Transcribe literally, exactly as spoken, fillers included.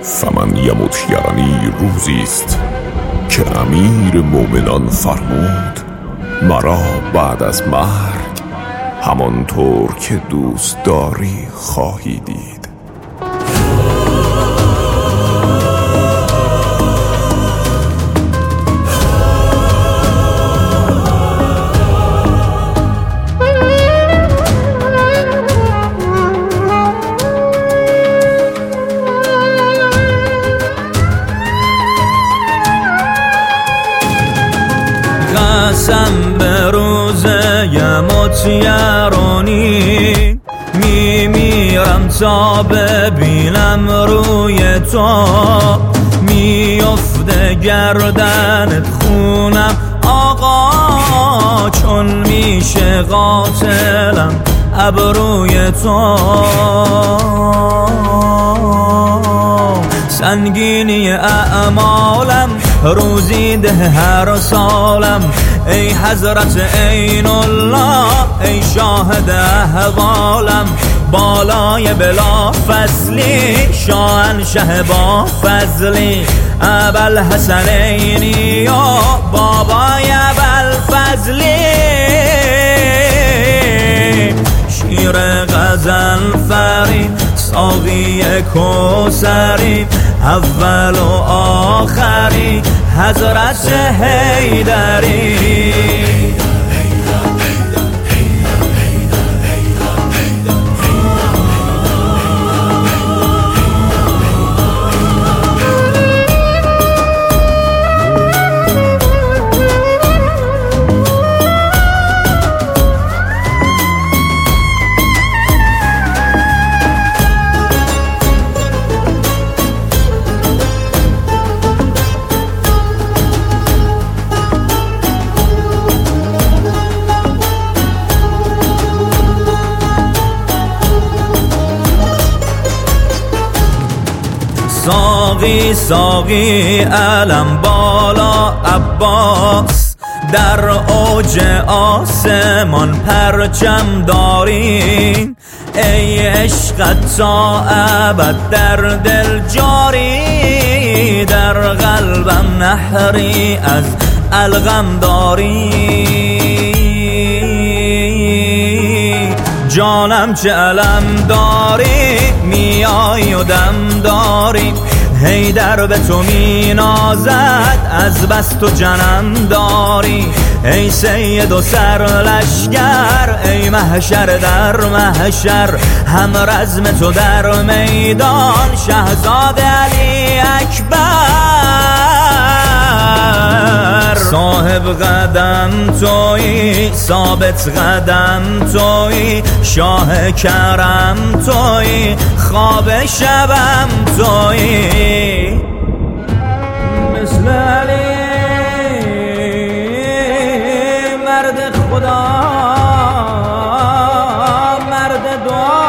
فمن یموت یعنی روزیست که امیر مومنان فرمود مرا بعد از مرگ همانطور که دوست داری خواهی دید. قسم به روز یموت یرانی میمیرم تا ببینم روی تو، میفته گردنت خونم آقا، چون میشه قاتلم ابروی تو. سنگینی اعمالم روزی ده هر سالم، ای حضرت عین الله ای شاهد احوالم، بالای بلا فضلی شاهنشه با فضلی، ابوالحسنینی و بابای ابوالفضلی، شیر غزل فری ساقی کوثری، اول و آخری حضرت حیدری. ساقی ساقی علم بالا عباس، در اوج آسمان پرچم داری، ای عشقت تا ابد در دل جاری، در قلبم نهری از الغم داری، جانم چه علم داری میای و دم داری، حیدر به تو می نازد از بس تو جنم داری، ای سید و سر لشگر ای محشر در محشر، هم رزم تو در میدان شهزاده علی اکبر، صاحب قدم تویی ثابت قدم تویی، شاه کرم تویی خواب شبم تویی، مثل علی مرد خدا مرد دعا.